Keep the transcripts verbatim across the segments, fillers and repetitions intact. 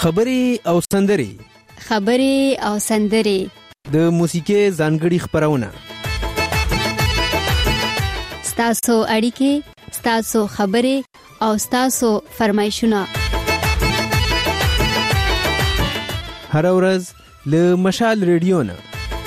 خبري او سندري خبري او سندري د موسیقي ځانګړي خبرونه ستاسو اړیکې ستاسو خبري او ستاسو فرمایشونه هر ورځ له مشال ریډیو نه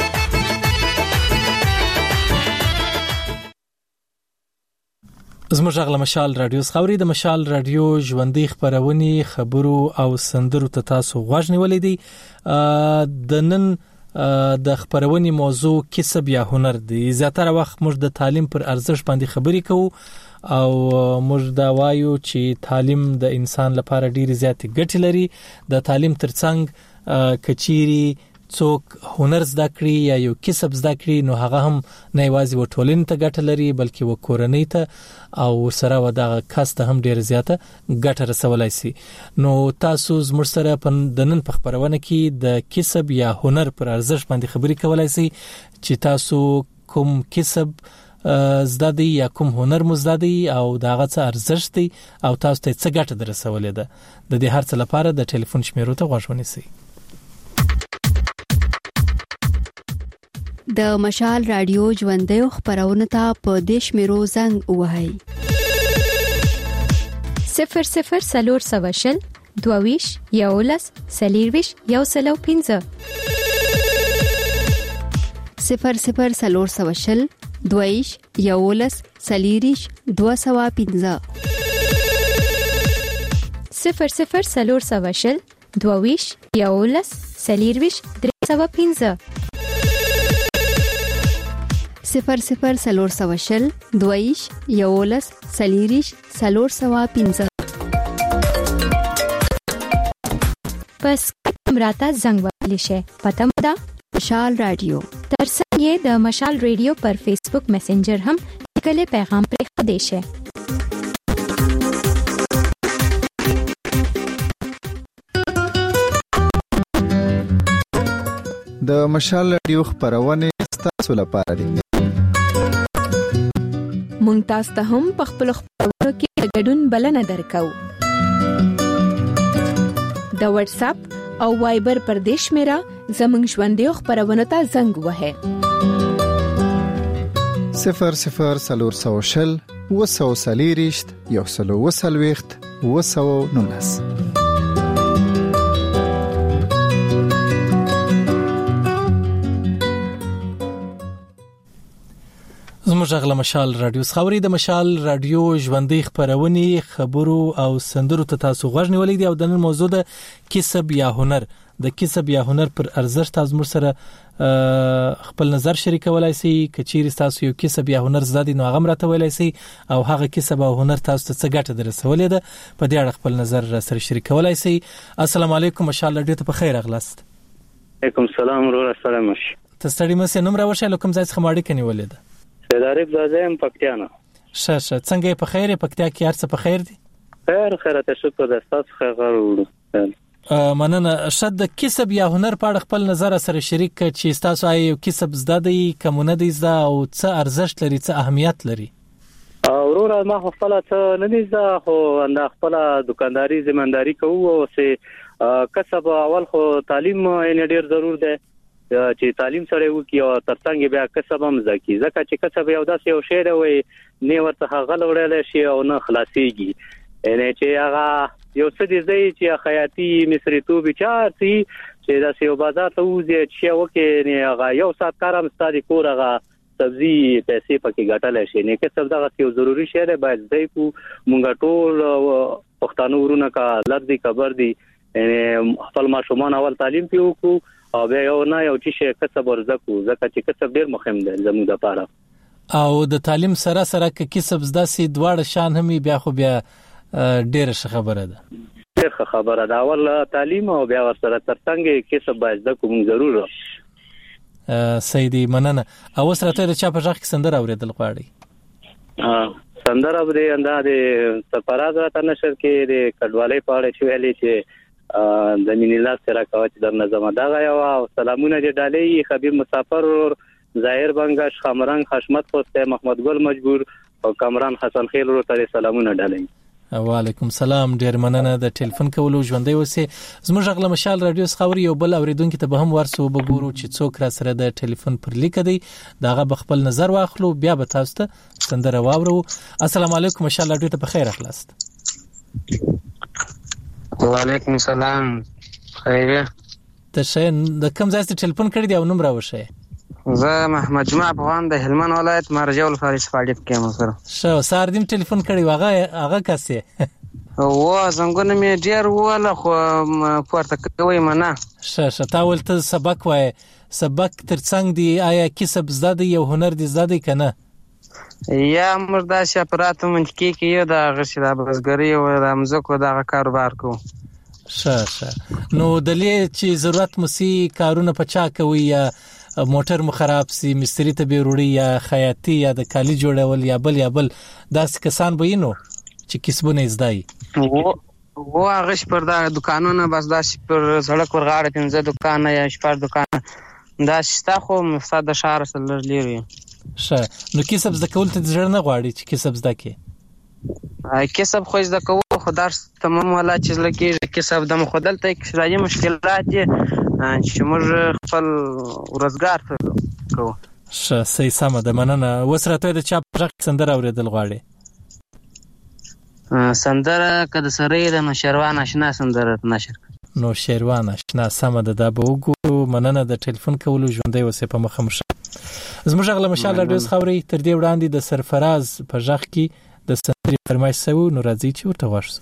زموږ غلا مشال رادیو خبري د مشال رادیو ژوندۍ خبرونه خبرو او سندرو ته تاسو غوښ نیولې دي د نن د خبرونې موضوع کسب یا هنر دی. زیاتره وخت موږ د تعلیم پر ارزښت باندې خبرې کوو او موږ دا وایو چې تعلیم د انسان لپاره ډېر زیات ګټې لري. د تعلیم ترڅنګ کچيري څوک هنر زده کړي یا یو کسب زده کړي نو هغه هم نه یوازې و ټولنې ته ګټه لري بلکې و کورنۍ ته او سره و دغه کس ته هم ډېر زیاته ګټه رسولای شي. نو تاسو زموږ سره په د نن په خبرونه کې د کسب یا هنر پر ارزښت باندې خبرې کولای شي چې تاسو کوم کسب زده دي یا کوم هنر مو زده دي او دغه څه ارزښت دي او تاسو ته څه ګټه درسولې ده. د دې هر څه لپاره د ټلیفون شمیرو ته غوښ ونیسئ. د مشال رادیو ژوندۍ خبرونه ته په دیش میرو زنګ وهاي صفر صفر سلور سواشل دوویش یولس سلیرویش یو سلو پینزه صفر صفر سلور سواشل دوویش یولس سلیریش دو سوا پینزه صفر صفر سلور سواشل دوویش یولس سلیرویش درې سوا پینزه صفر صفر سلور سواشل دویش یولس سلیریش سلور سوا پینزه پس امراتا زنگ ولی شه پتا مدا مشال رادیو ترڅنګ یې د مشال ریډیو پر فیسبوک میسنجر هم کله پیغام پر خدای شه. د مشال رادیو خبرونه تاسو لپاره دي. مونږ تاسو ته هم په خپل خبرونو کې ګډون بلنه درکو. د واتس اپ او وایبر پر دیش میرا زمنګ ژوندۍ خبرونه ته زنګ وهه صفر صفر سلور سوشل وسو سلیریشت یو سلو وسلويخت وسو نونس. زموږ غلا مشال رادیو خبري د مشال رادیو ژوندۍ خبرونه خبرو او سندرو ته تاسو غوښ نیولې دي او د نن موضوع د کسب یا هنر د کسب یا هنر پر ارزښت تاسو مر سره خپل نظر شریکولای شئ. کچيري تاسو یو کسب یا هنر زده نو هغه راته ویلای شئ او هغه کسب او هنر تاسو ته څه ګټه درسولې ده په دې اړه خپل نظر سره شریکولای شئ. السلام علیکم مشال رادیو ته په خیر اغلاست. علیکم السلام ورور السلام مش تستړی مې نوم راوښه لکم ځای څخه ماړی کني ولید سیدارب زایم پکتیانا شه شه څنګه په خیر پکتیا کې هرڅه په خیر دي خیر خیرته شکر د تاسو خیر وړو مننه. شد د کسب یا هنر په اړه خپل نظر سره شریک چې تاسو آی کسب زده دي کومونه دي زده او څه ارزښت لري څه اهمیت لري. اورور ما خپل څه نه دي زده خو اند خپل دکانداري ځمنداري کوو او سه کسب اول خو تعلیم یې ډیر ضرور ده چې تعلیم سره وکي او ترڅنګ بیا کسب هم زکی ځکه چې کسب یو داسې یو شی دی وي نه ورته غل وړل شي او نه خلاصيږي یعنی چې هغه یو څه دی چې حیاتي مصریتوب چارتي چې داسې یو بازار ته وځي چې وکي نه هغه یو سات کارم ستاري کور هغه سبزي پیسې پکې ګټل شي نه کسب دغه یو ضروری شی دی باید ځای کو مونږ ټول پښتانه ورونه کا لردي خبر دي خپل ماشومان اول تعلیم پیو کو او بیا یو نه یو چې کسب ورزکو ځکه چې کسب ډیر مهم دی زموږ لپاره او د تعلیم سره سره کې کسب زده سي دواړه شان هم بیا خو بیا ډیر ښه خبره ده ډیر ښه خبره ده اول تعلیم او بیا ورسره ترڅنګ کسب باید زده کوم ضرور سیدی مننه. او سره ته چا په ځخ سندر اوریدل غواړي ها سندر اوره انداز سفراز راته نشر کې د کډوالۍ په اړه چې ویلي چې د مینیلا سره کوي در نظم دا غیا او سلامونه دې ډالې خبيب مسافر ظاهر بنگش خامرنگ حشمت خوسته محمد ګل مجبور او کامران حسن خیل ورته سلامونه ډالې. وعلیکم سلام، ډیر مننه د ټلیفون کولو ژوندۍ اوسې. زموږ غلا مشال رادیو خبري یو بل اوریدونکو ته به هم ورسو وګورو چې څوک را سره د ټلیفون پر لیک دی، داغه بخپل نظر واخلو بیا به تاسو ته سندره واورو. السلام علیکم مشال رادیو ته بخیر اخلاص. وعلیکم السلام، خیره ته شین د کوم ځای ته ټلیفون کړی دی او نوم راوښه؟ زه محمد جمعه افغان د هلمند ولایت مرجع الفارس فاریب کې یم سره. شو سار دیم ټلیفون کړی واغه هغه کسه و زنګونه می ډیر وله خو پورته کوي منه. ش ش تا ولته سبق وای، سبق ترڅنګ دی آیا کسب زده دی یو هنر دی زده دی کنه؟ یا مردا شپرات منطقي کې یو د غشي د بزګری او د مزکو د کاروبار کو. ش ش نو دلې چې ضرورت مسی کارونه پچا کوي یا موټر مو خراب سي، مستری ته به وروړي یا خیاطي یا د کالی جوړول یا بل یا بل داس کسان به نو چې کسبونه زدای و و هغه پر دا دکانونه بس دا پر سړک ور غاړه پنځه دکان یا شپږ دکان دا شته خو مفسد شهر سره لري. شه نو کسب زده کول ته ځړ نه غواړي چې کسب زده کې کسب خو زده کوو خو درس تمام ولا چې لکه کسب د مخدل ته اقتصادي مشکلات دي چې موږ خپل روزګار کوو. شه صحیح سم ده، مننه. وسرته د چا پرخ سندره اوریدل غواړي؟ سندره کده سره د نشروان آشنا سندره نشر نو شیروان آشنا سم ده د بوګو. مننه د ټلیفون کولو ژوندۍ وسه په مخه مشه. زموږ غلا مشال رادیو خبري تر دې وړاندې د سرفراز په ژغ کې د سندري فرمایش سو نو راځي چې ورته ورسو.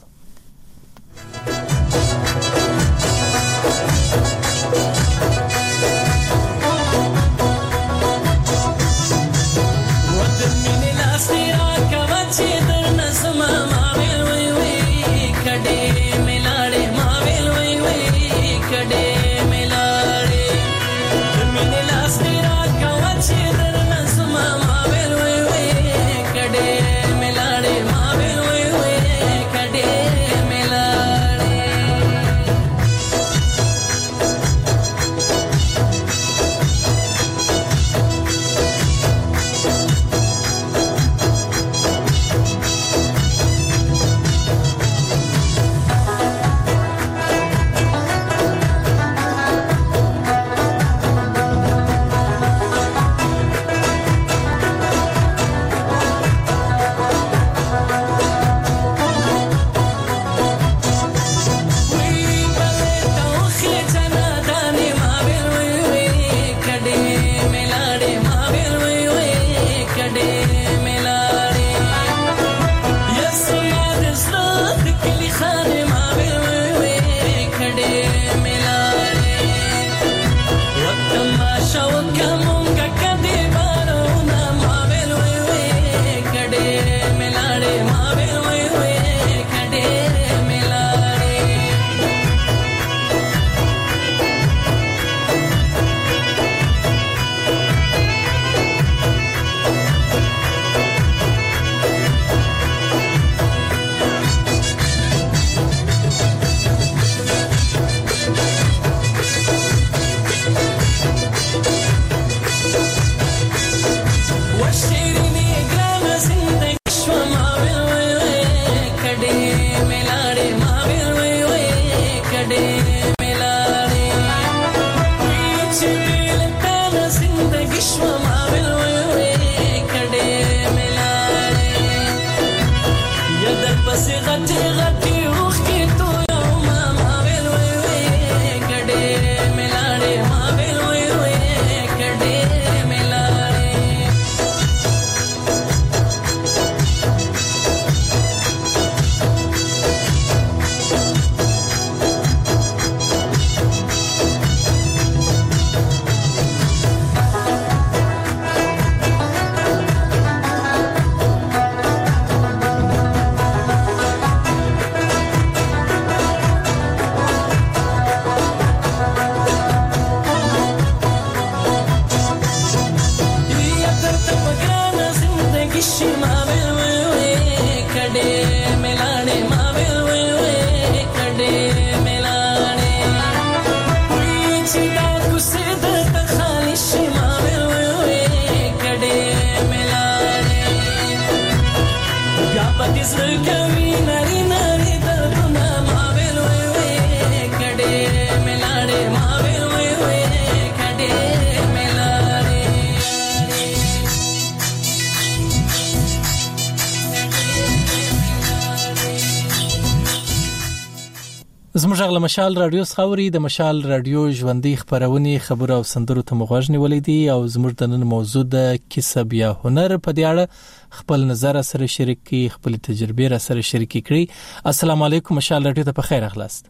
زموږ غل مشال رادیو خاوري د مشال رادیو ژوندۍ خبرونه خبر او سندرو ته مغوښنی ولیدي او زموږ د نن موضوع د کسب یا هنر په دی اړه خپل نظر سره شریک کی خپل تجربه را سره شریک کړي. السلام علیکم مشال رادیو ته په خیر اخلاص.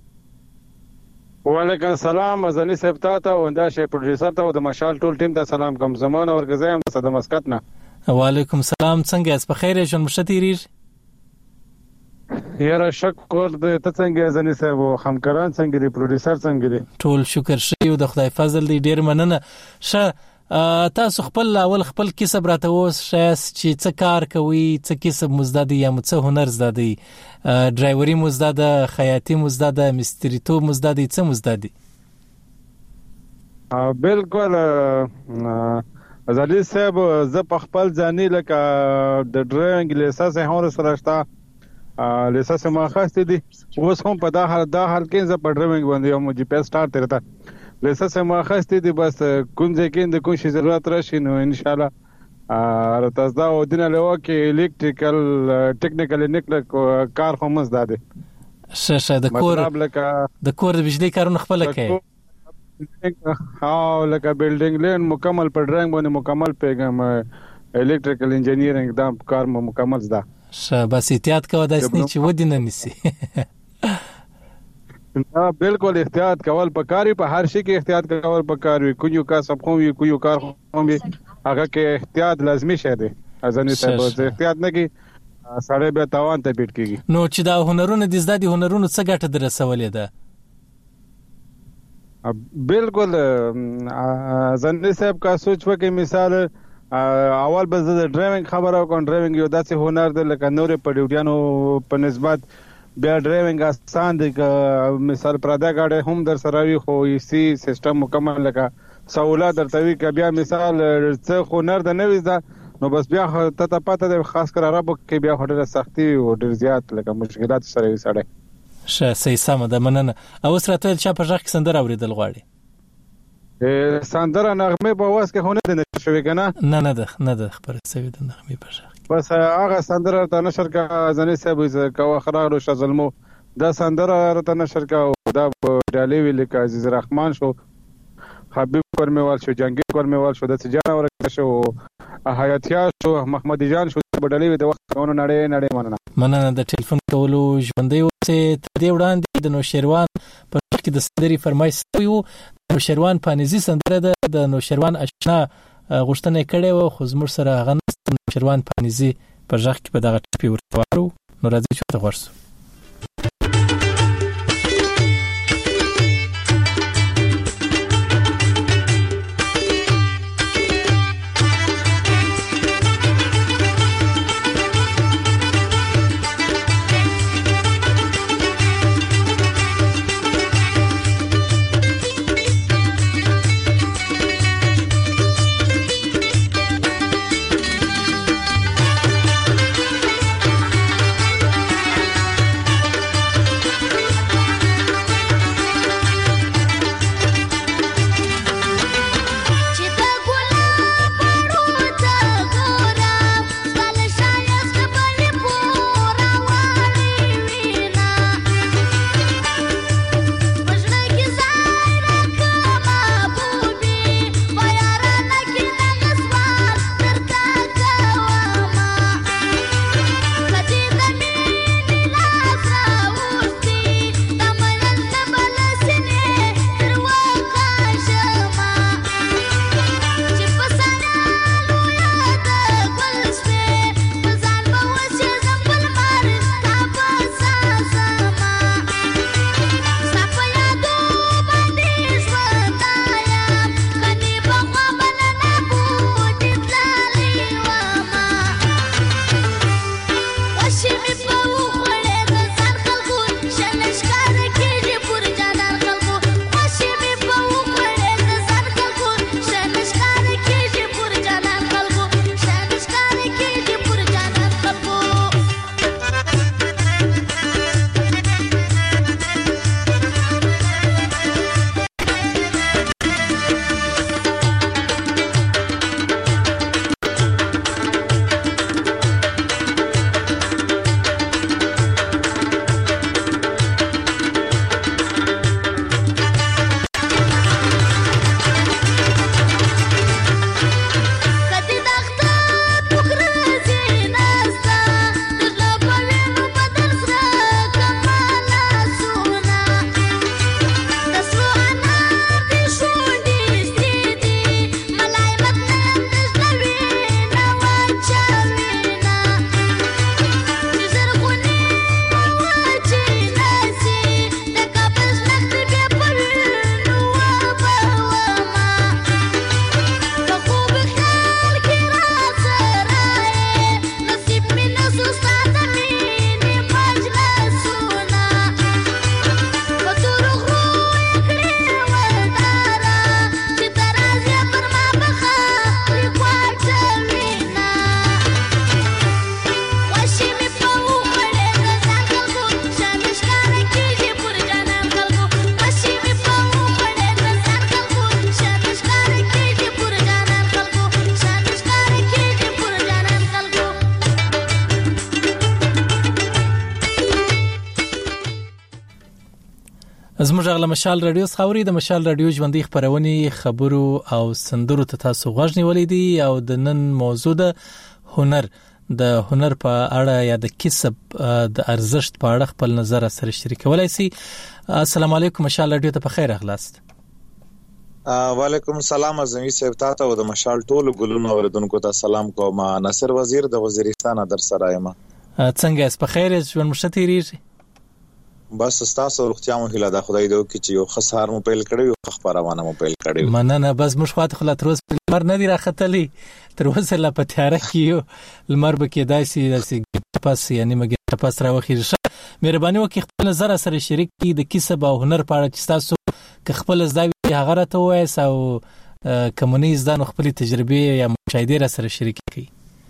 وعلیکم السلام ازنی صاحب ته او دا شی پروډوسر ته او د مشال ټول ټیم ته سلام کوم. زمونه ورګزایم د مسقط نه. وعلیکم السلام. څنګه اس په خیر ژوند مشتیری؟ یاره شکر د ته څنګه ازنی صاحب او همکاران څنګه دي پروډوسر څنګه دي؟ ټول شکر شي د خدای فضل دی ډیر مننه. شه تاسو خپل اول خپل کسب راته وس شاس چې څه کار کوي څه کسب مزدادي یا څه هنر زدادي ډرایوري مزداده خیاطي مزداده مستریتو مزدادي څه مزدادي؟ بالکل ازلی صاحب زه په خپل ځاني لکه د ډرایوینګ لیسانس هم سره شته لیسانس ما خاصه دي اوس هم په دا حال دا حال کې زه په ډرایوینګ باندې یو جی پی اس سٹارټ ترته لیسانس ما خاصه دي بس کوم ځای کې د کوم شي ضرورت راشي نو ان شاء الله تاسو دا ودینه له وکي الکتریکل ټیکنیکل نیکل کار هم زده شه د کور د کور د بجلی کارونه خپل کوي ها لکه بلډینګ لین مکمل په ډرایوینګ باندې مکمل پیغام الکتریکل انجینیرینګ دا کار مو مکمل زده. شه بس احتیاط کوه داسې نه چې ودی نه نسی. نه بالکل احتیاط کول پکاري په هر شي کې احتیاط کول پکاري کویو کا سب خو وي کویو کار خو وي هغه کې احتیاط لازمي شه دي ازنی صاحب احتیاط نه کی سړی به تاوان ته پیټ کیږي. نو چې دا هنرونه د زده دي هنرونه څه ګټه درسولې ده؟ بالکل ازنی صاحب کا سوچ وکي مثال اول به د ډرایوینګ خبره کوم ډرایوینګ یو داسې هنر دی لکه نورې په ډیوټیانو په نسبت بیا ډرایوینګ آسان دی که مثال پراده ګاډی هم در سره وي خو سی سیستم مکمل لکه سہولت درته وي که بیا مثال څه هنر د نوي ده نو بس بیا ته ته پته دی خاص کر عربو کې بیا ډېره سختي او ډېر زیات لکه مشکلات سره وي سړی. ښه صحیح سمه ده مننه. اوس راته چا په غږ کې سندره اورېدل غواړي؟ سندره نغمه په واس کې هونه نه شوي کنه نه نه ده نه ده خبره سوي د نغمه په شخص بس هغه سندره ته نشر کا ځنې صاحب کا اخرار او شزلمو دا سندره ته نشر کا دا ډالي ویل کا عزیز الرحمن شو حبیب کرمیوال شو جنگیر کرمیوال شو د سجانه ورکه شو حیاتیا شو محمد جان شو ډالي وی د وخت ونه نړۍ نړۍ مننه مننه د ټلیفون کولو ژوندۍ اوسه ته دی وړاندې د نوشیروان په کې د سندري فرمایش یو نوشیروان پانیزي سندره ده د نوشیروان آشنا غوښتنه کړې و خو زموږ سره هغه نوشیروان پانیزي په ځخ کې په دغه ټپي ورته نو راځي چې ته ورسو. زموږ غل مشال رادیو خاوري د مشال رادیو ژوندۍ خبرونه خبرو او سندرو ته تاسو غوښنی ولیدي او د نن موضوع د هنر د هنر په اړه یا د کسب د ارزښت په اړه خپل نظر سره شریکولای شي. السلام علیکم مشال رادیو ته په خیر اغلاست. وعلیکم السلام زمي صاحب تاسو او د مشال ټولو ګلونو اوریدونکو ته سلام کوم. ناصر وزیر د وزیرستان در سره یم. څنګه اس په خیر ژوند مشته تیریږي؟ بس تاسو روغتیا مو هیله ده خدای دې وکړي چې یو خسار مو پیل کړی او خبرونه مو پیل کړی. مننه. بس مش خاطر خلا تر اوسه لمر نه دی راختلی تر اوسه لا په تیاره کې لمر به کې داسي داسي پاس یعنی مګ پاس راوخیږي. مهرباني وکړئ خپل نظر سره شریک کړئ د کسب او هنر په اړه چې تاسو که خپل زداوی هغه راته وایي او کمونیز د خپل تجربه یا مشاهده سره شریک کړئ.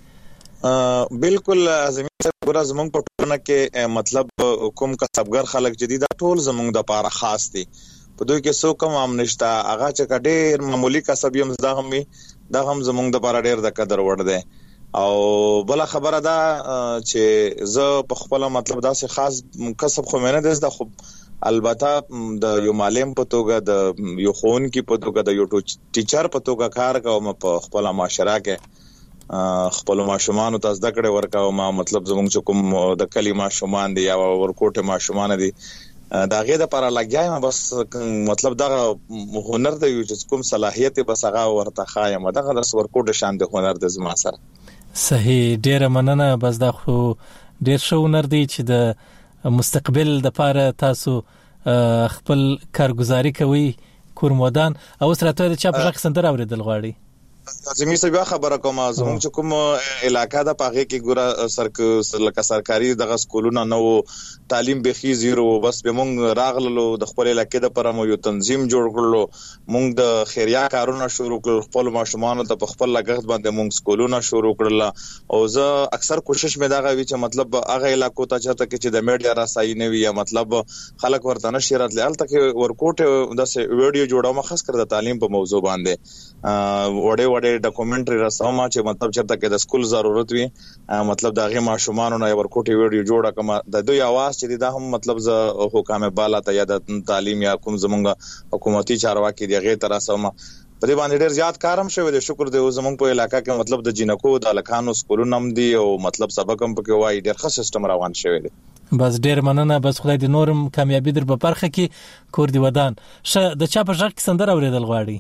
بالکل زمي صاحب ګور زمونږ په ټولنه کې مطلب کوم کسبګر خلک جديد ټول زمونږ د لپاره خاص دي. په دوی کې څو کم عام نشته هغه چې کډیر معمولی کسب یم زده هم دا هم زمونږ د لپاره ډیر د قدر وړ دی. او بل خبره ده چې زه په خپل مطلب داسې خاص کسب خو مینه ده خو البته د یو معلم په توګه د یو خون کې په توګه د یو ټیچر په توګه کار کوم په خپل معاشره کې خپل ماشومان ته زده کړې ورکاو. ما مطلب زموږ کوم د کلی ماشومان دي یا ورکوټه ماشومان دي دا غي د لپاره لګیایم بس مطلب دا هنر ته یو چې کوم صلاحیت بس هغه ورته خایم دا د ورکوټه شان د هنر د زما سره. صحیح ډیر مننه. بس دا خو ډیر شو هنر دی چې د مستقبل د لپاره تاسو خپل کارګزاري کوي کورمودان او سره ته چا په ځخ سندر اوریدل غواړي. زمي سبا خبره کوم زموږ چې کوم علاقہ د پاغه کې ګوره سرک لکه سرکاري دغه سکولونه نو تعلیم به خي زیرو بس به مونږ راغلو د خپل علاقې د پر مو یو تنظیم جوړ کړلو. مونږ د خیریا کارونه شروع کړل خپل ماشومان ته په خپل لګښت باندې مونږ سکولونه شروع کړل او زه اکثر کوشش مې دا غوي چې مطلب هغه علاقو ته چاته کې چې د میډیا راسای نه وي یا مطلب خلک ورته نشرات لال تک ورکوټ د ویډیو جوړاو خاص کر د تعلیم په موضوع باندې وړه وړه ډاکومنټري رسوم چې مطلب چرته کې د سکول ضرورت وي مطلب د هغه ماشومان نه ورکوټي ویډیو جوړه کما د دوی आवाज چې دا هم مطلب ز حکام بالا ته یا د تعلیم یا کوم زمونږ حکومتي چارواکي دی هغه تر رسوم په دې باندې ډیر زیات کارم شوی دی. شکر دی زمونږ په علاقہ کې مطلب د جنکو د لکانو سکولونه هم دي او مطلب سبق هم پکې وای ډیر ښه سیستم روان شوی دی. بس ډیر مننه. بس خدای دې نورم کامیابی در په برخه کې کور دی ودان. ش د چا په ځخ کې سندر اوریدل غواړي؟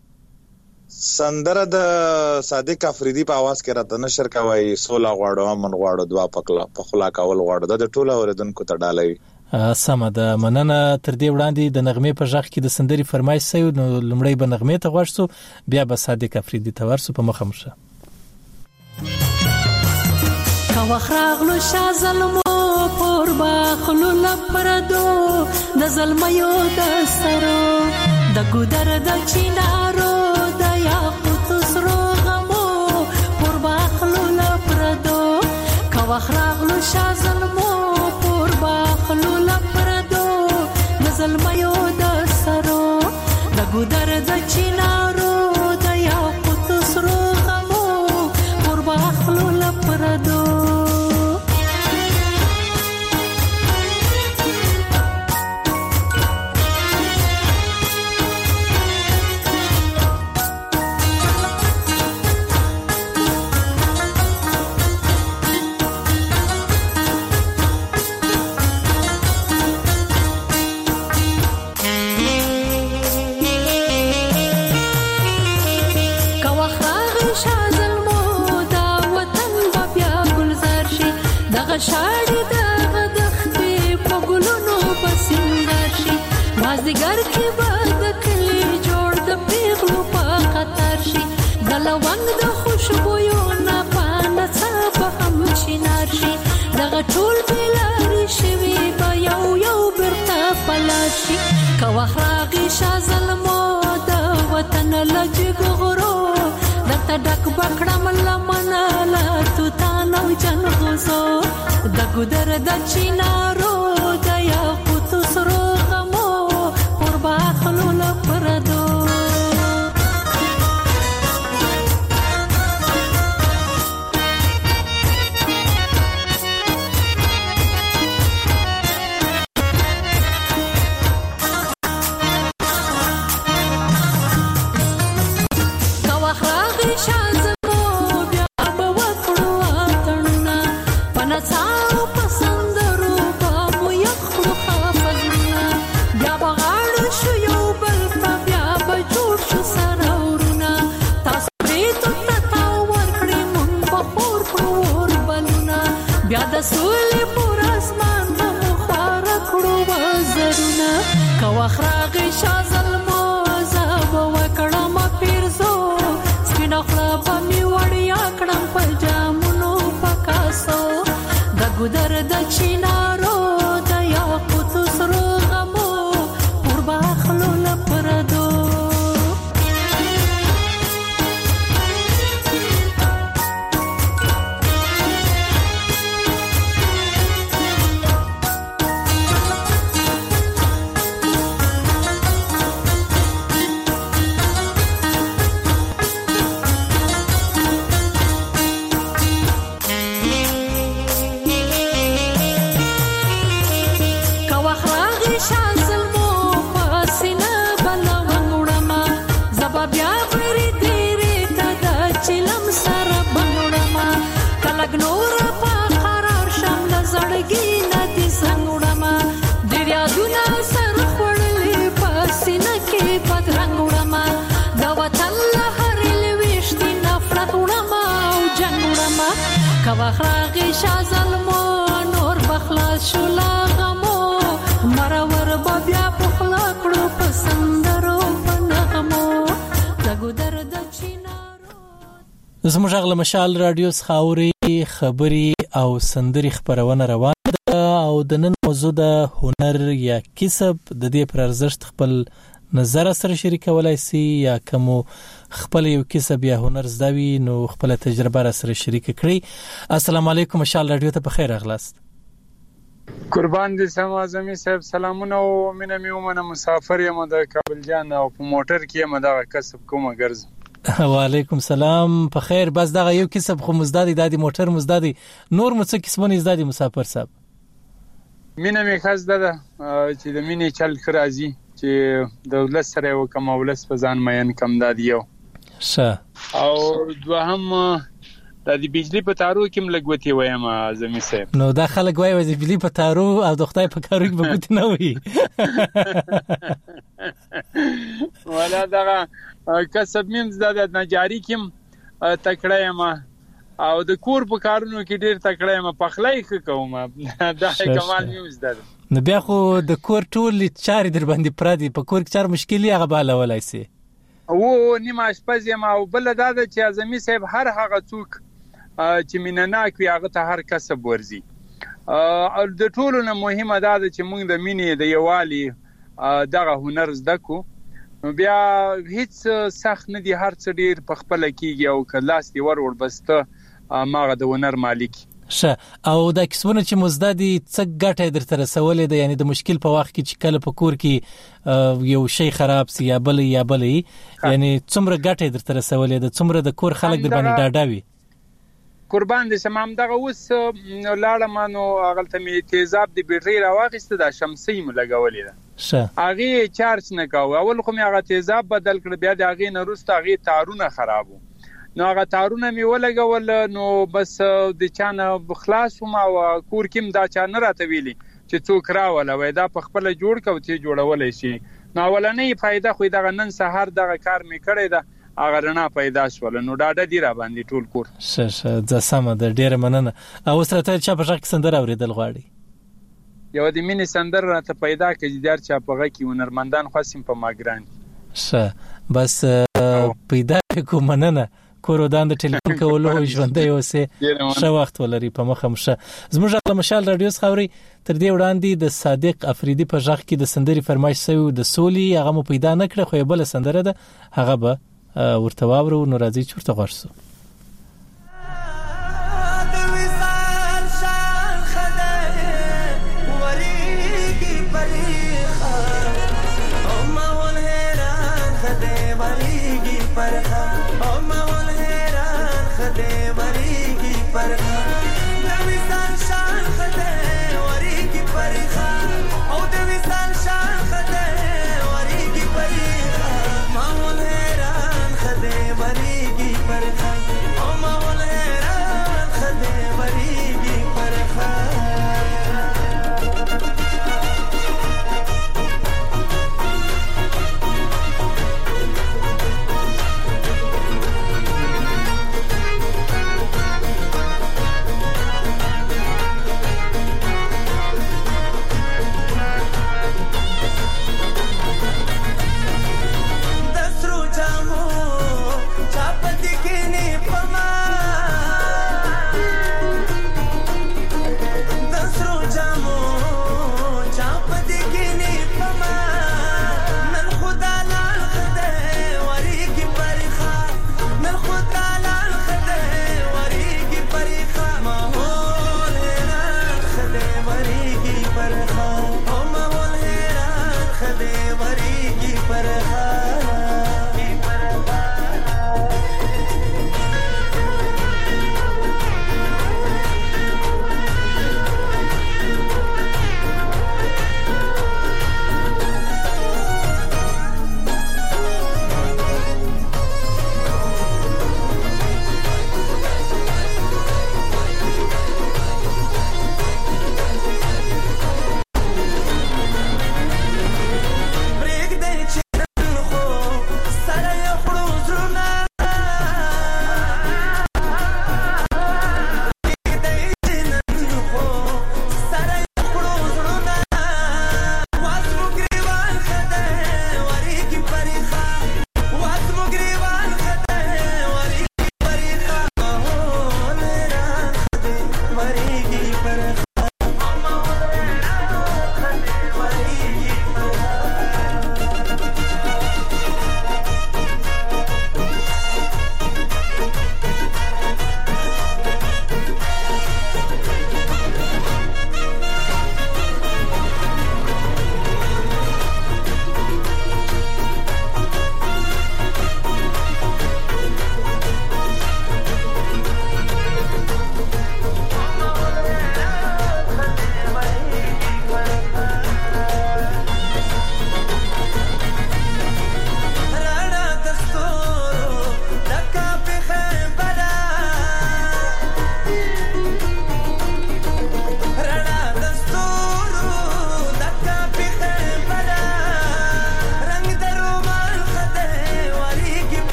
سندره د صادق افریدي په आवाज کې راته نشر کوي سولا غواړو امن غواړو دوا پکلا په خلا کول غواړو د ټوله اوریدونکو ته ډالوي. سمه ده مننه. تر دې وړاندې د نغمه په ځخ کې د سندري فرمایش سوي نو لمړی به نغمه ته غوښتو بیا به صادق افریدي ته ورسو په مخه مشه. کا وخراغلو شازلمو پر باخلو لپردو د زلمیو د سرو د ګودر د چینارو د یاقوت سرو غمو پر باخلو لپردو کا وخراغلو شازلمو پر باخلو لپردو د زلمیو د سرو د ګودر د چینارو د یاقوت سرو غمو پر باخلو لپردو شاړې د غدختې په ګلونو پسنګر شي مازدیګر کې به د کلي جوړ د پیغلو په خطر شي د لونګ د خوشبویو نه پانه څه به هم چینار شي دغه ټول بېلارې شوي به یو یو بیرته پلار شي که وخت راغی شاه زلمو د وطن له جګ غرو درته ډک به کړم لمنه له توتان او جنغوزو د ګودر د چینارو د یاقوت سرو غمو پر باخلو لپردو کا وخراغي شازلمو زاب وکړم پیرزو سپین خلا په می وړیا کړم په جامونو پکاسو د ګدر د چینارو د یاقوت سره غمو پر باخلو لپردو کواخراغي شازلمو نور بخلاص شولا غمو مرور بیا پخلا کړو پسندرو پنغمو دغه درد چینارو زموږ غل مشال رادیو خاوري خبري او سندري خبرونه روانه ده او د نن موضوع د هنر یا کسب د دې پر ارزښت خپل نظر سره شریکولای سي یا کوم خپل یو کسب یا هنر زدوي نو خپل تجربه سره شریک کړئ. السلام علیکم مشال رادیو ته بخیر اغلاست. قربان دي سم اعظمي صاحب سلامونه او مینه میومنه مسافر یم د کابل جان او په موټر کې یم دا کسب کومه ګرځم. وعلیکم سلام په خیر. بس دا یو کسب خو مزدادي د موټر مزدادي نور مڅ کسبونه زدادي مسافر صاحب. مینه می خاص ده چې د مینې چل خرازي چې د ولس سره یو کوم ولس په ځان مېن کم دادیو ښه او دوهم د دې بجلی په تارو کې ملګوتی وایم اعظمي صاحب. نو دا خلک وایي د بجلی په تارو او د خدای په کارو کې بګوت نه وي ولا دا کسب مم زده د نجاری کې تکړه یم او د کور په کارونو کې ډیر تکړه یم په خلای ښه کوم دا کمال مم زده. نو بیا خو د کور ټول چاري در باندې پردي په کور کې چار مشکلي هغه بالا ولای سي او نیمه شپه یم او بل دا چې اعظمي صاحب هر هغه څوک چې مینناک وي هغه ته هر کسب ورزي او د ټولو نه مهمه دا ده چې موږ د مینې د یوالي دغه هنر زده کو بیا هیڅ سخت نه دي هر څه ډیر په خپل کېږي او کلاس دی ور ور بسته ماغه د هنر مالک ښه او دا کسبونه چې مزدادي څه ګټه درته رسولې ده یعنی د مشکل په وخت کې چې کله په کور کې یو شی خراب سي یا بل یا بل یعنی څومره ګټه درته رسولې ده څومره د کور خلک در باندې ډاډاوي. قربان دي سمام دغه اوس لاړم نو هغه می تیزاب دی بیټری راوغسته د شمسي ملګولې ده ښه هغه چارج نه کاوه اول خو می هغه تیزاب بدل کړ بیا د هغه نه روسته هغه تارونه خرابو نو هغه تارونه می ولګول نو بس د چانه بخلاص ما او کور کېم دا چانه راته ویلي چې څوک راوله وای دا په خپل جوړ کو ته جوړولې شي نو ولنې فائدہ خو دا نن سحر دغه کار می کړی دا هغه رڼا پیدا شول نو ډاډه دی را باندې ټول کور ش ش ځ سم د ډیر مننه او سره ته چا په ځکه سندر اوریدل غواړي یو د مینې سندر راته پیدا کړي دار چا په غږ کې هنرمندان خاصم په ماګران ش بس پیدا کو مننه کورودان د ټلیفون کولو ژوندې اوسه ښه وخت ولري په مخه مشه. زموږ د مشال رادیو خاوري تر دې وړاندې د صادق افریدي په ځخ کې د سندري فرمایش سوی د سولي هغه مو پیدا نکړه خو بل سندره ده هغه به ورته واورو نو راځي چورته غوښسو. Bye.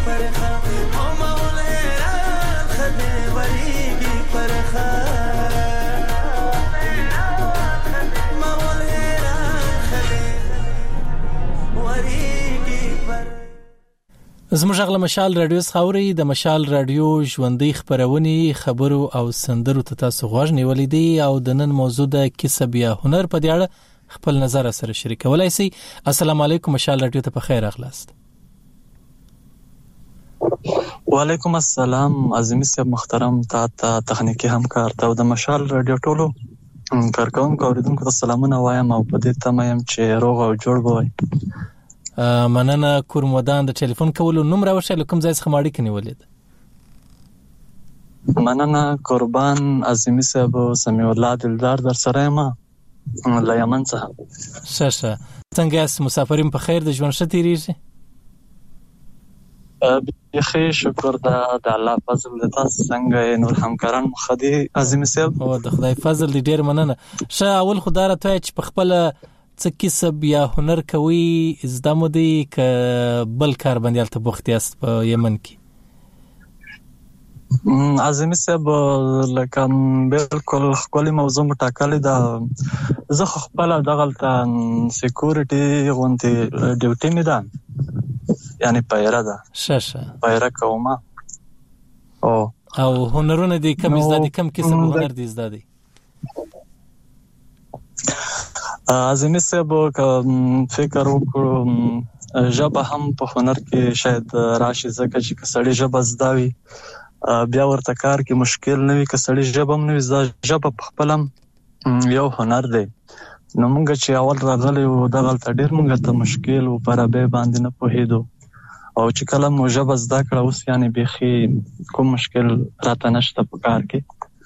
پرخه او مول حیران خدای وریږي پرخه مول حیران خدای وریږي پرخه. زموږ غل مشال رادیو خاوري د مشال رادیو ژوندۍ خبرونه خبرو او سندرو ته تاسو غوږ نیولې دي او د نن موضوع د کسب یا هنر په اړه خپل نظر سره شریکولای شئ. السلام علیکم مشال رادیو ته په خیر اغلاست. وعلیکم السلام عظیم صاحب محترم تا ته تخنیکی همکار ته د مشال رادیو ټولو کارکونکو اوریدونکو ته سلامونه وایم او په دې تمه یم چې روغ او جوړ وای. مننه کورمودان د ټلیفون کولو نوم راوښه کوم ځای څخه ماړی کني ولید. مننه قربان عظیم صاحب سمیع الله دلدار در سره ما لا یمن څخه. ښه څنګه یاست؟ مسافرین په خیر د ژوند ښه تیریږي؟ بخیر شکر د الله فضل د تاسو څنګه نور همکاران مخدي عظیم صاحب؟ او د خدای فضل دی ډیر مننه. ښه اول خدای راته چې په خپل څه کسب یا هنر کوي زده مو دی ک بل کار باندې الته بوخت یاست په یمن کې؟ عظیم صاحب لکه بالکل خپل موضوع مټاکلې ده. زه خپل دغلته سکیورټي غونډه ډیوټي مې ده یعنی پایره ده. ښه ښه پایره کومه. او او هنرونه دي کم زده دي کم کسب هنر دي زده دي؟ عظیم صاحب فکر وکړو ژبه هم په هنر کې شاید راشي ځکه چې کسړي ژبه زده وي بیا ورته کار کې مشکل نه وي. کسړي ژبه هم نه وي زده ژبه په خپل یو هنر دی. نو موږ چې اول راغلی وو دغلته ډېر موږ ته مشکل و پر به باندې نه پوهېدو او چې کله مو ژبه زده کړه اوس یعنې بیخي کوم مشکل راته نشته په کار کې.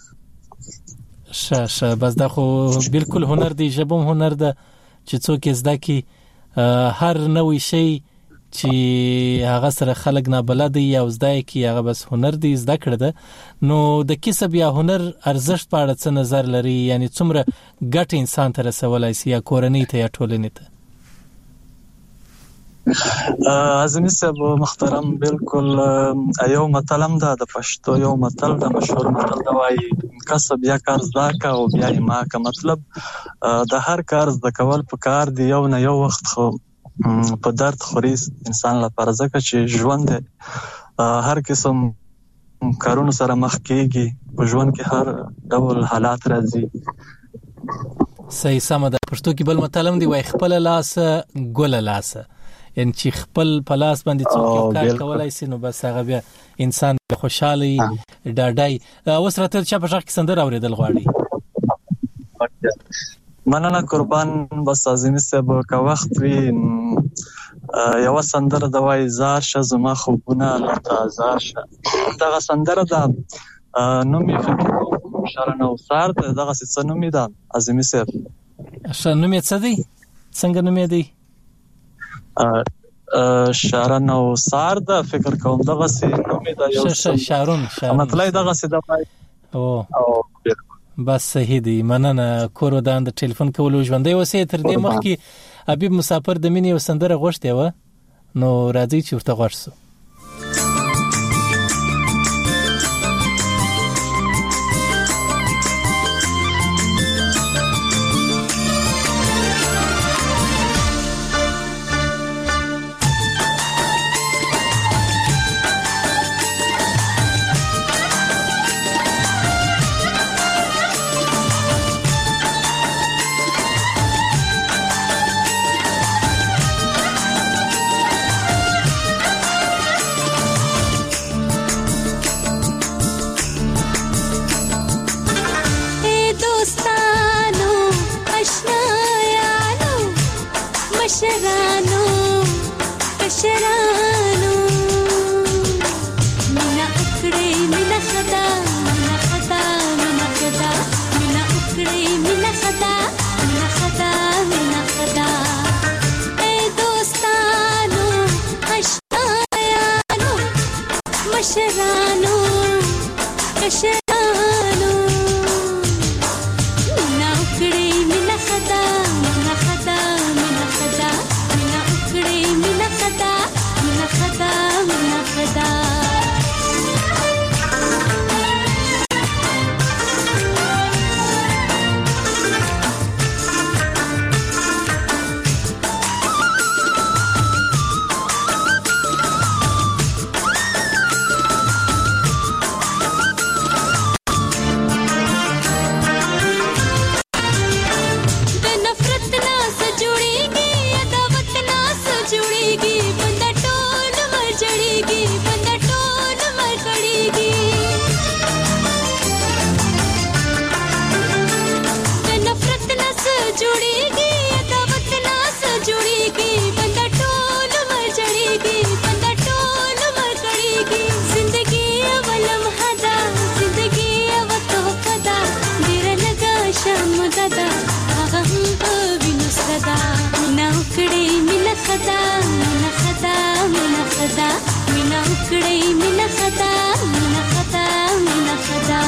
ښه ښه بس دا خو بالکل هنر دی، ژبه هم هنر ده چې څوک یې زده کړي هر نوی شی چې هغه سره خلک نابلد دي او زده یې کړي هغه بس هنر دی زده کړه ده. نو د کسب یا هنر ارزښت په اړه څه نظر لري؟ یعنی څومره ګټه انسان ته رسولی شي یا کورنۍ ته یا ټولنې ته؟ عظیم صاحب محترم بالکل یو متل هم ده د پښتو یو متل ده مشهور متل ده وایي کسب یا کار زده که او بیا یې ما که. مطلب د هر کار زده کول په کار دی یو نه یو وخت خو په درد خوري انسان لپاره ځکه چې ژوند هر قسم کارونو سره مخ کېږي په ژوند کې هر ډول حالات راځي. صحیح سمه ده. پښتو کې بل متل هم دی وایي خپله لاسه ګوله لاسه، یعنی چې خپل په لاس باندې څوک یو کار کولی شي نو بس هغه بیا انسان خوشحاله ډاډای. اوس راته چا په غږ کې سندره اورېدل غواړي؟ مننه قربان. بس عظیم صاحب که وخت وي یوه سندره ده وایي زار شه زما خوبونه لته ازار شه. دغه سندره ده نوم یې فکر کوم شرنوسار ده دغسې څه نوم یې ده عظیم صاحب؟ ښه نوم یې څه دی؟ څنګه نوم یې دی؟ شرنوسار ده فکر کوم دغسې نوم یې ده. یو شارون مطلب یې دغسې ده وایي. او بس صحیح دی. مننه کور ودان د ټلیفون کولو ژوندۍ اوسئ. تر دې مخکې حبیب مسافر د مینې یو سندره غوښتې وه نو راځئ چې ورته غوږ شو. خدا مینا کړې مینا خدا مینا خدا مینا خدا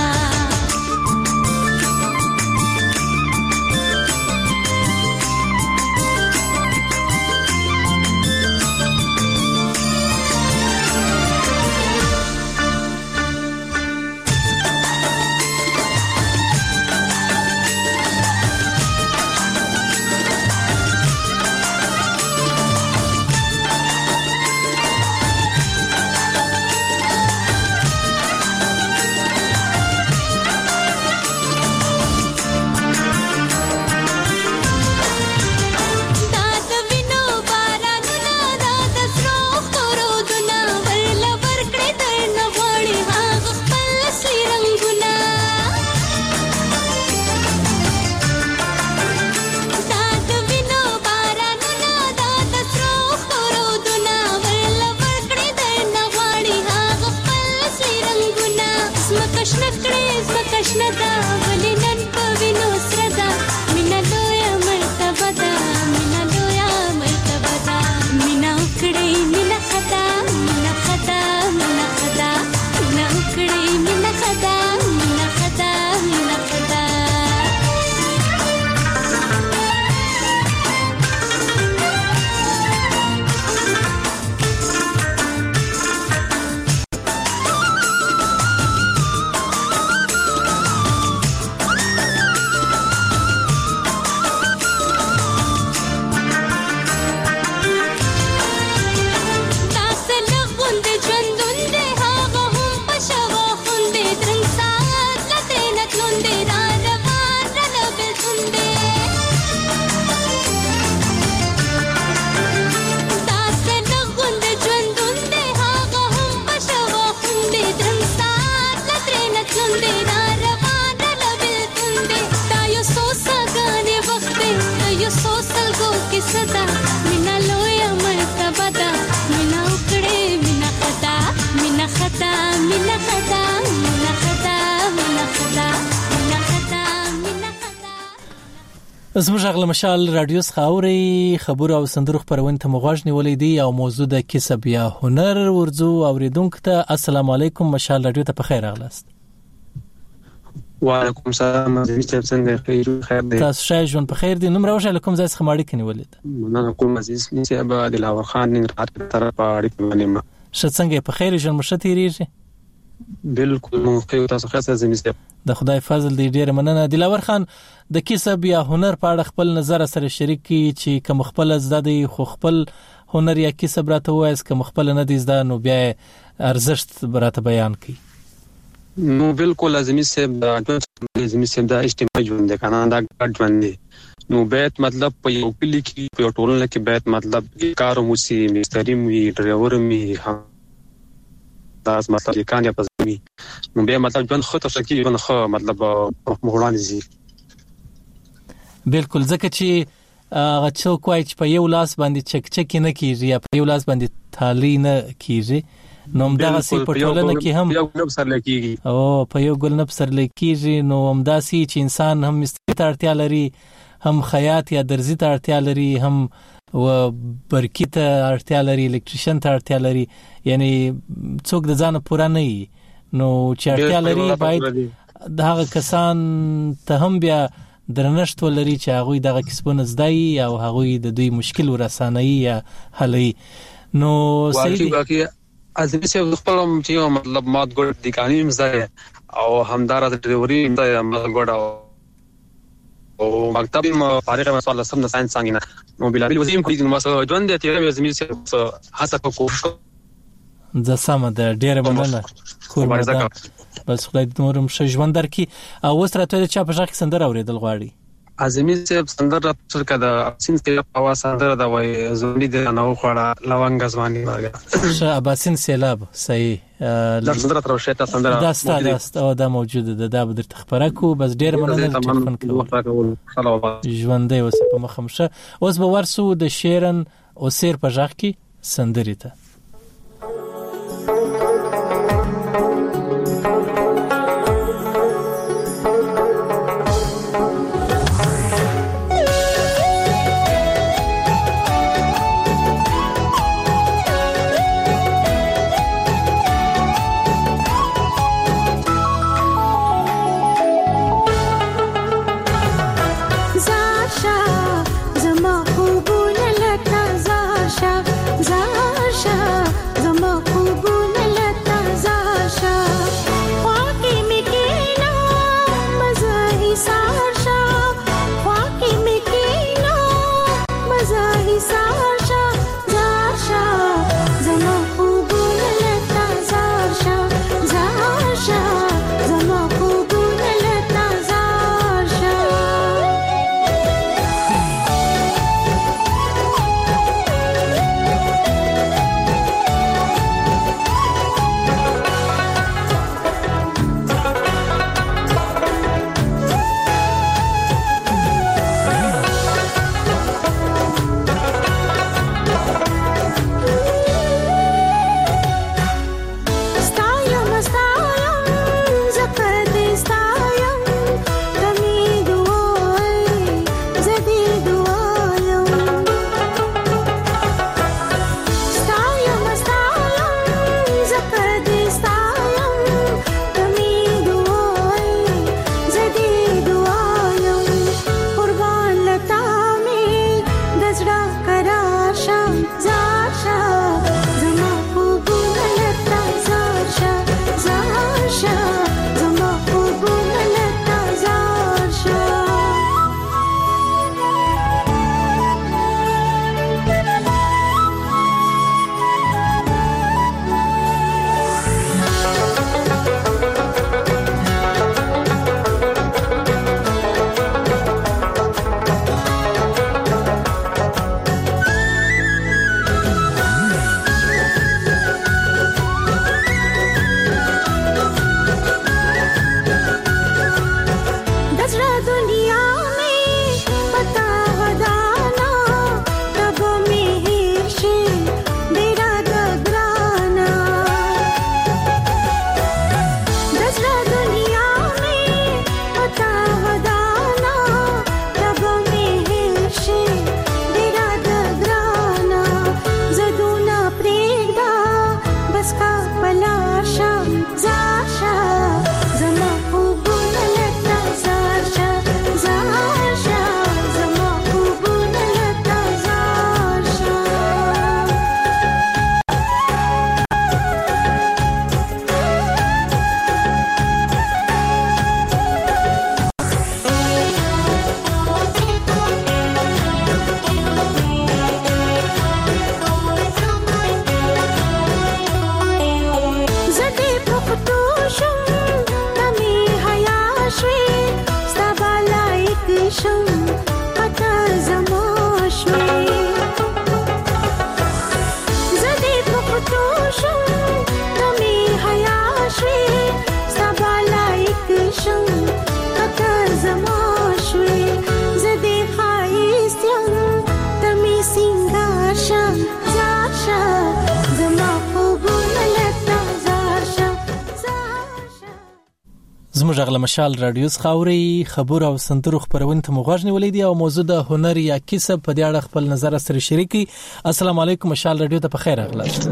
زموږ غل مشال رادیو څخه خبر او سندرو خبرونه ته مغواړ نیولې دي او موضوع د کسب یا هنر ورزو اوریدونکو ته السلام علیکم مشال رادیو ته په خیر اغلاست. وعلیکم السلام عزیز څنګه خیر خیر دی تاسو ښه ژوند په خیر دي نوم راوښه لکم ځای څخه ماړی کني ولید مننه کوم عزیز نسی ابا دلاور خان نن طرف اړیکې باندې ما ش څنګه په خیر ژوند مشه تیریږي بالکل مو خیر تاسو ښه زميسته د خدای فضل دی ډیر مننه دلاور خان د کسب یا هنر په اړه خپل نظر سره شریک کی چې کوم خپل زده خو خپل هنر یا کسب راته وایس کوم خپل نه دي زده نو بیا ارزښت براته بیان کی نو بالکل لازمي سه د لازمي سه د اجتماعي ژوند د کنه دا ګډ ژوند دی نو بیت مطلب په یو کلی کې په ټولنه کې بیت مطلب کار مو سي مستری مو ډرایور مو دا مطلب کان یا پزمي نو بیا مطلب ژوند خطر شکی ژوند خو مطلب مغولان زی بالکل ځکه چې هغه څوک وایي چې په یو لاس باندې چک چک نه کیږي یا په یو لاس باندې تالی نه کیږي نو همدغه سی په ټولنه کې هم یو ګل سر لکېږي او په یو ګل نب سر لکېږي نو همدا سی چې انسان هم مستری ته اړتیا لري هم خیاط یا درزي ته اړتیا لري هم و برکی ته اړتیا لري الکتریشن ته اړتیا لري یعنی څوک د ځان پوره نه وي نو چې اړتیا لري باید دغه کسان ته هم بیا درنښت ولري چې هغه دغه کسبونه زدای او هغه د دوی مشکل ورسانه یا حلي نو سید باقي ازمه سه خپل چې مطلب مات ګور د قانون مزه او همدار د ډریوري د مګړ او مکتب ما فارغ مسؤل سم د ساينس څنګه نو بلا بل وزیم کوي نو مسو ژوند د تیرې ازمه سه هڅه کوو ځ سم د ډیره مننه کور بس خدای دې نورم ښه ژوند درکړي او اوس راته چا په ځکه سندر اوریدل غواړي ازمي سه سندر راځل کده سین کې په وا سندر دا وای زونی د نو خوړه لونګ ځواني راغله شه اباسین سیلاب صحیح دا سندر تر شته سندر دا ست او دا موجوده ده دا به درته خبره کو بس ډیر مننه تلیفون کوو ژوندې اوس په مخمشه اوس به ورسو د شیرن او سیر په ځکه کې سندري ته زموږ غل مشال رادیو خاوري خبر او سندرو خبرونه ته مغاژنی ولیدي او موضوع د هنر یا کسب په دې اړه خپل نظر سره شریکي. السلام علیکم مشال رادیو ته په خیر اغلاست.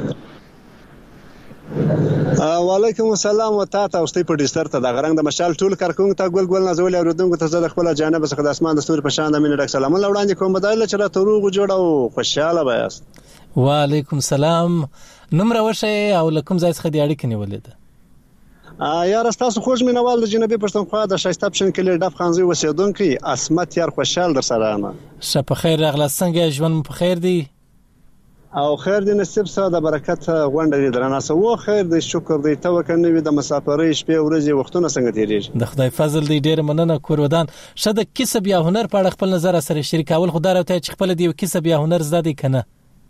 وعلیکم السلام وتعالى او ستې په ډیستر ته د غرنګ د مشال ټول کارکونکو ته ګل ګل نازول اوردونکو ته زړه خپل جانب څخه د اسمان د ستوري په شان د مين ډک سلام وړاندې کوم بدایله چې را تروغ جوړو خوشاله وایاست. وعلیکم السلام. نمبر وشه او لکم ځای څخه دی اړیکه نیولې ده. یا راستاسو خوږ مینوال د جنوبي پښتونخوا د شایسته پښن کلی ډف خانزي وسیدونکو اسمت یار خوشحال در سره ما. شپ خیر اغلاست څنګه ژوند په خیر دی؟ او خیر دی نصیب سره د برکت غونډه دی درناسه و خیر دی شکر دی توکل نوی د مسافرۍ شپې ورځې وختونه څنګه تیریږي؟ د خدای فضل دی ډیر مننه کور ودان. شته کسب یا هنر په اړه خپل نظر سره شریکول خدای راته چې خپل دی کسب یا هنر زده دی کنه؟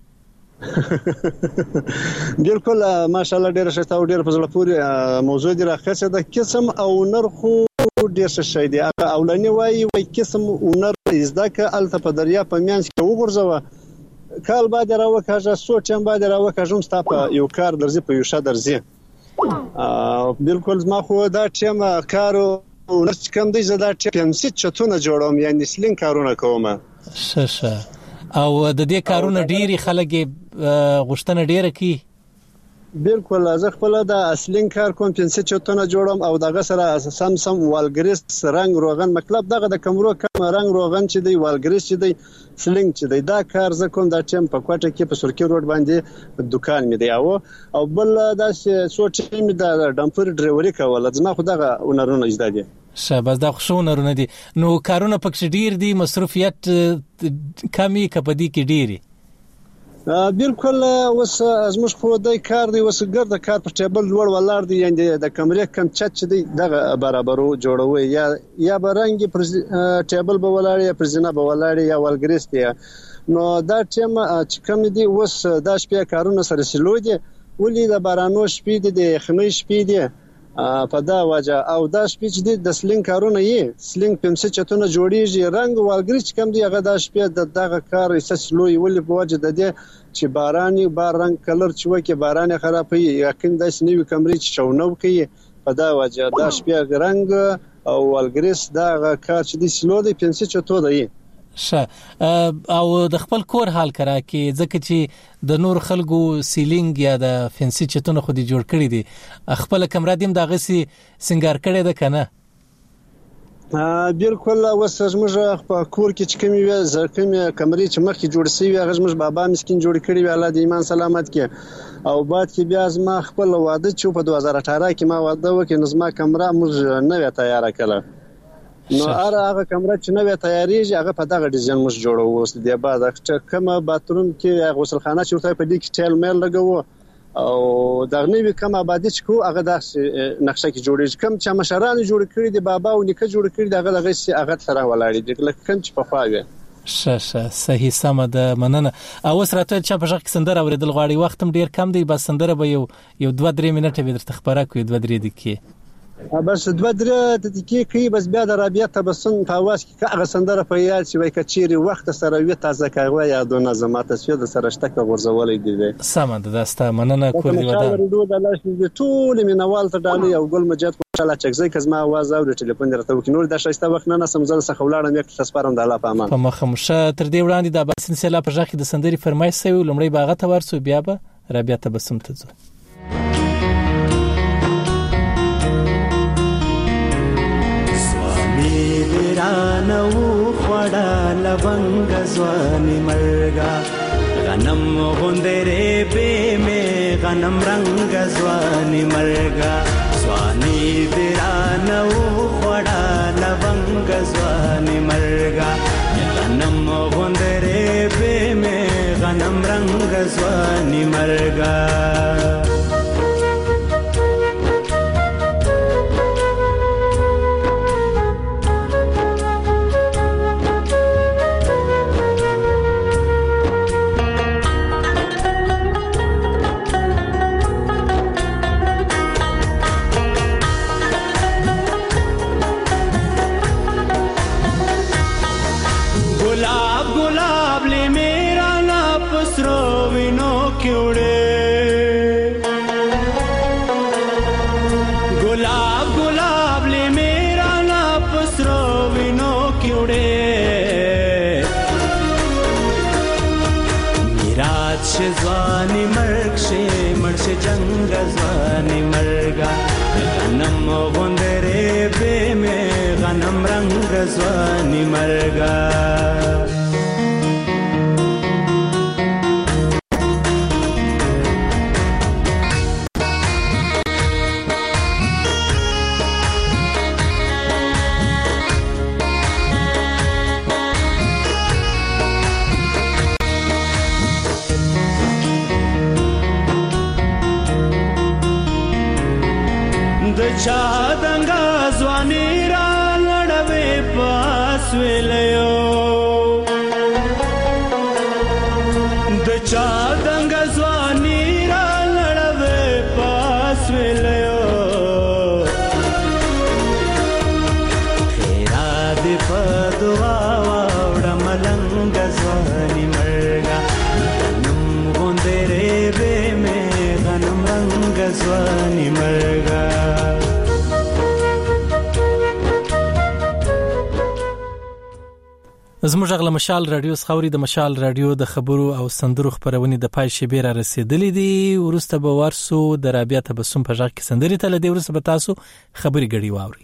بالکل ماشاءالله ډیر شته او ډیر په زړه پورې موضوع دی راخصه د قسم او هنر خو ډیر څه شي دی اولنی وای وای قسم هنر زده ک الته په دریا په میانس کې وګرځوه کال بعد راوکاږه سوچم بعد راوکاږم ستا په یو کار درځي په یو شه درځي بالکل ما خو دا ټیم کارو نرچ کم دی زدا ټیم سیټ چتونه جوړوم یعنی سلین کارونه کوم. ششه او د دې کارونه ډيري خلک غوښتنه ډیره کی. بالکل زه خپل د اصلین کار کوم پنځه چتونه جوړم او دغه سره سم سم والګریس رنگ روغن مطلب دغه د کمرو کم رنگ روغن چې دی والګریس چې دی سلینګ چې دی دا کار زه کوم د ټیم په کوټه کې په سرکی روډ باندې دکان مې دی او او بل دا سوچ مې د ډمپر ډرایوري کوله ځما خو دغه ونرونه زده دي. شاباس دا خوشونه دي. نو کارونه پکې ډیر دي مصرفیت کمی کپدی کې ډیری. بالکل وس زموږ خو دای کار دی وس ګرد کار په ټیبل لوړ ولاړ دی یعنی د کمرې کم چت دی دغه برابرو جوړوي یا یا برنګي ټیبل به ولاړ یا پرزنه به ولاړ یا والګریس دی. نو دا ټیم چې کم دی وس دا شپې کارونه سره سلو دي ولې د بارانو شپې دي د خمې شپې دي په دا وجه او دا شپې چې د سلینګ کارونه یې سلینګ پمسه چتونه جوړیږي رنگ والګریچ کم دی هغه دا شپې د دغه کار اساس لوی ولې په وجه د دې چې باراني بار رنگ کلر چې وکي باران خرابوي یقین د سنوي کمرې چې چونو کوي په دا وجه دا شپې رنگ او والګریس دا کار چې د سلو دی پمسه چتو دی. شه او د خپل کور حال کرا کې ځکه چې د نور خلکو سیلینګ یا د فنسي چتونه خو دي جوړ کړی دي خپل کمره دیم دغه سي سنگار کړی ده کنه؟ بالکل وسمږه په کور کې چې کومې وي زکه کمرې چې مخکې جوړ شي هغه زموږ بابا مسكين جوړ کړی وی الله د ایمان سلامت کې او بعد کې بیا زما خپل واده چې په دوه هزار اته کې ما واده وکړ نظم کمره موږ نه وی تیار کړل نو اره هغه کمره چې نوې تیاریږي هغه په دغه ډیزاین مش جوړو اوس دی بعد چې کومه باتروم کې غسلخانه چې ورته په دې کې ټیل میل لګو او دا نوې کومه آبادی چې کو هغه د نقشه کې جوړیږي کوم چې مشران جوړ کړی دی بابا او نیکه جوړ کړی دی هغه دغه سي هغه سره ولاړ دي لکه کوم چې په خواوي. شه صحیح سم ده مننه. او سره ته چې په ځکه سندره اوریدل غواړي وخت هم ډیر کم دی بس سندره به یو یو دوه درې منټه به درته خبره کوي دوه درې دقیقې بس دوه درې دقیقې کوي بس بیا د رابطه تبسم په आवाज کې هغه سندره په یاد شي وای کچيري وخت سره وي تازه کوي یادونه زماته شو د سره شته غورځولې دي. سم ده داسته مننه کور دی ودا د الله شي ټول مینوال ته ډالي او ګل مجید خوشاله چکزي کزما आवाज او ټلیفون درته وکړ نور د شایسته وخت نه سمزل څخه ولاړم یک تاسپارم د الله په امان په مخمشه تر دې وړاندې د باسن سیلا په ځخ د سندري فرمایش سوي لمړی باغه ته ورسو بیا به رابطه تبسم ته ځو. رانو خوڑا لونگ زوانی مرگا غنم غندرے بے میں غنم رنگ زوانی مرگا زوانی درانو خوڑا لونگ زوانی مرگا غنم غندرے بے میں غنم رنگ زوانی مرگا गुलाब ले मेरा ना पसरो विनो क्योड़े ځواني مرګا غنم غوندره به مې غنم رنگ ځواني مرګا چا دنګا ځواني را لړوي پاس ویلو د چا دنګا ځواني را لړوي پاس ویلو خیرا دې په دعا وړه ملنګ ځواني مرګا غنم غوندره به مې غنم رنگ ځواني مرګا زموږ غل مشال رادیو خوري د مشال رادیو د خبرو او سندرو خبرونه د پای شبیر رسیدلې دي ورسته به ورسو د رابطه تبسم په ځای کې سندري تل دی ورسته به تاسو خبري غړي واوري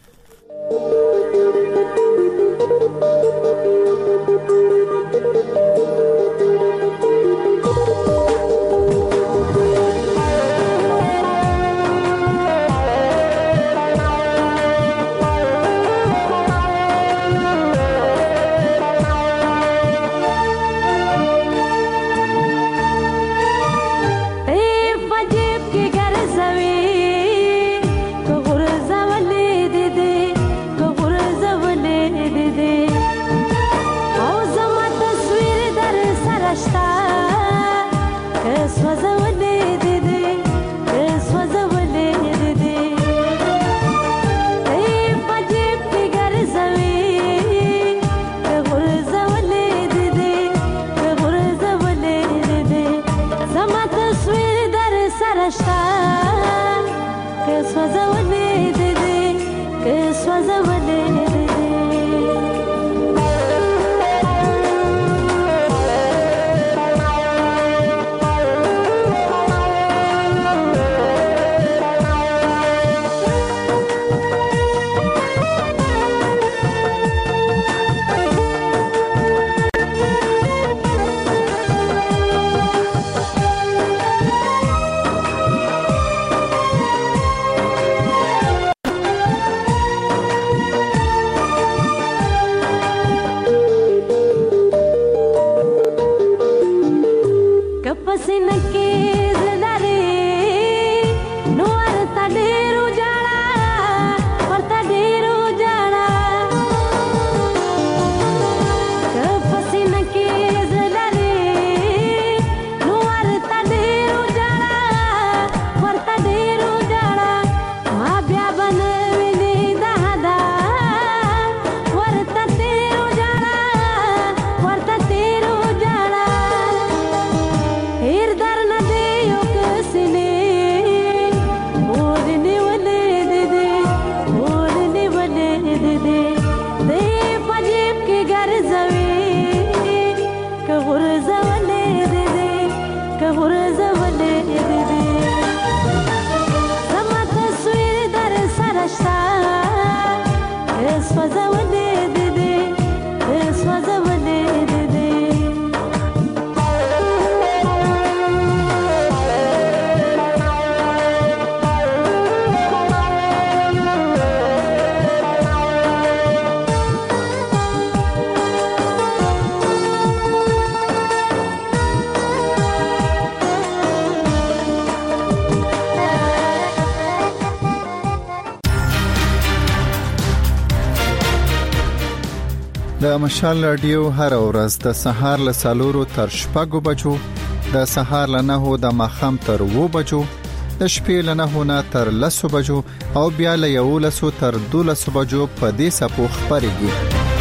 د مشال رادیو هر ورځ د سهار له سالورو تر شپږو بجو د سهار له نهو د ماخام تر وو بجو د شپې له نهو نه تر لسو بجو او بیا له یولسو تر دولسو بجو په دې سپو خبرېږي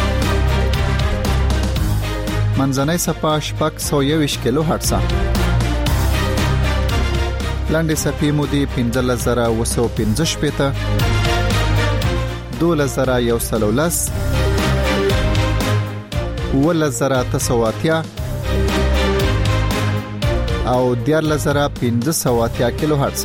منځنۍ سپا شپږ سوه یوویشت کیلو هرتز لاندې سپې مودې پنځلس زره اوه سوه پنځه شپېته دولس زره یو سل او لس اوولس زره اته سوه اتیا او دیارلس زره پنځه سوه اتیا کیلو هرتز.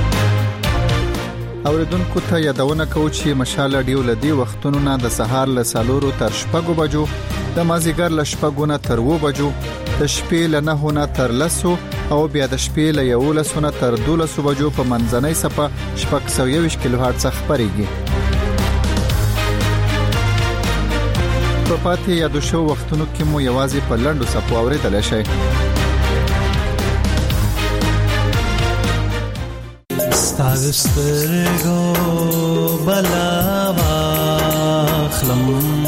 اوریدونکو ته یادونه کوو چې مشال رادیو لدی وختونو نه د سهار له سالورو تر شپږو بجو، د مازیګر له شپږو نه تر اوو بجو، د شپې له نهو نه تر لسو او بیا د شپې له یولسو نه تر دولسو بجو په منځنۍ صفه شپږ سوه یوویشت کیلو هرتز خبريږي. په پاتې یادو شو وختونو کې مو یوازې په لنډو صفو اوریدل شي. ستاګسترګو بلا واخلم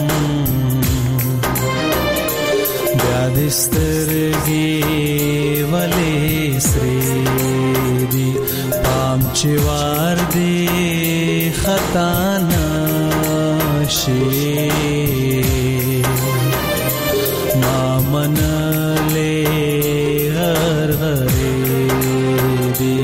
بیا دسترګي ولې سری دی پام چې وار دی خطا نشي ما منلې غر غرې دی.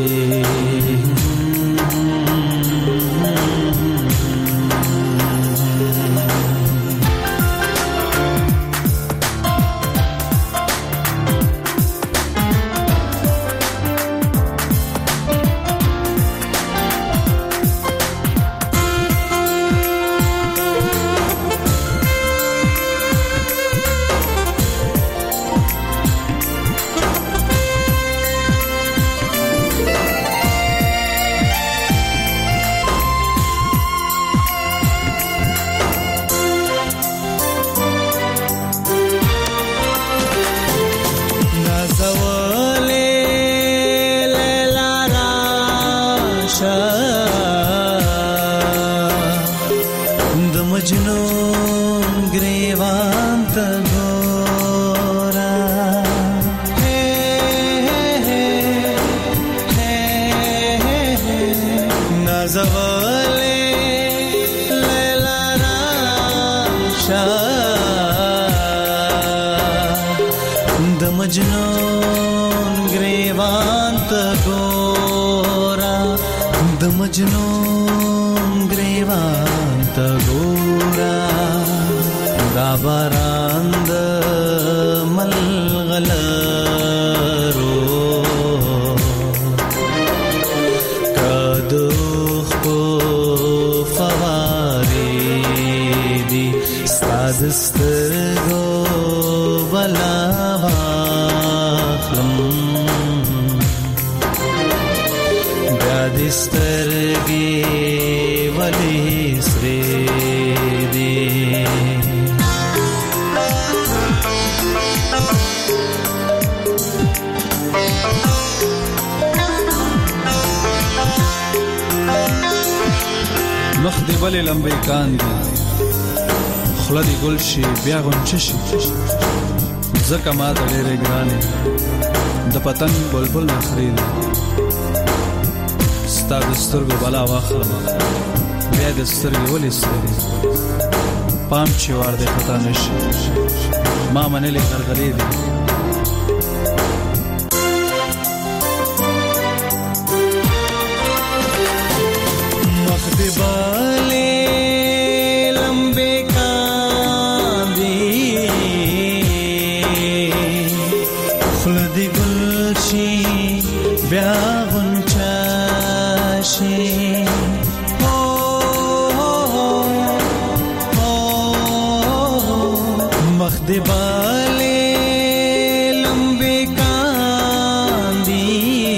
مخ دی بلې لمبې کاندي خله دی ګل شي بیا غونچه شي ځکه ما ته ډېرې ګرانې د پتنګ بلبل نخرې دي ستا د سترګو بلا واخلم بیا د سترګې ولې سترګې پام چې وار دی خطا نشي ما منلې غرغرې دي. مخ دی بلې لمبې کاندي خله دی ګل شي بیا غونچه شي مخ دی بلې لمبې کاندي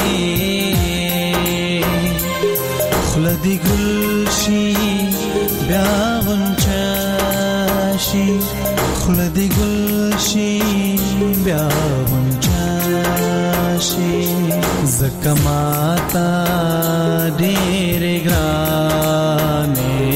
خله دی ګل شي بیا غونچه شي خله دی ګل شي بیا غونچه شي زکه ماته ډېرې ګرانې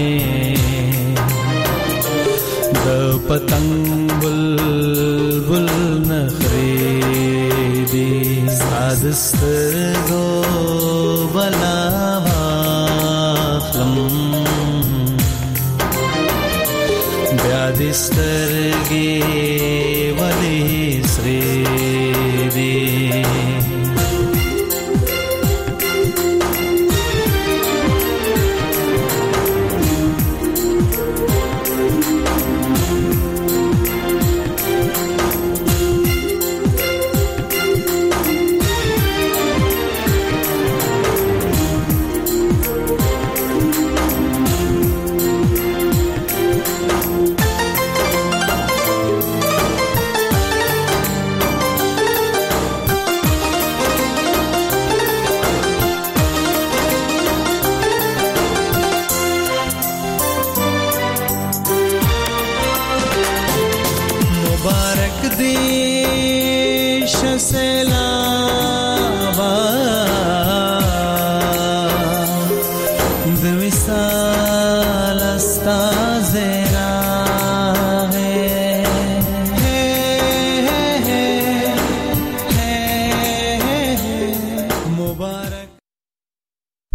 د پتنګ بلبل نخرې دي ستا د سترګو بلا واخلم بیا د سترګې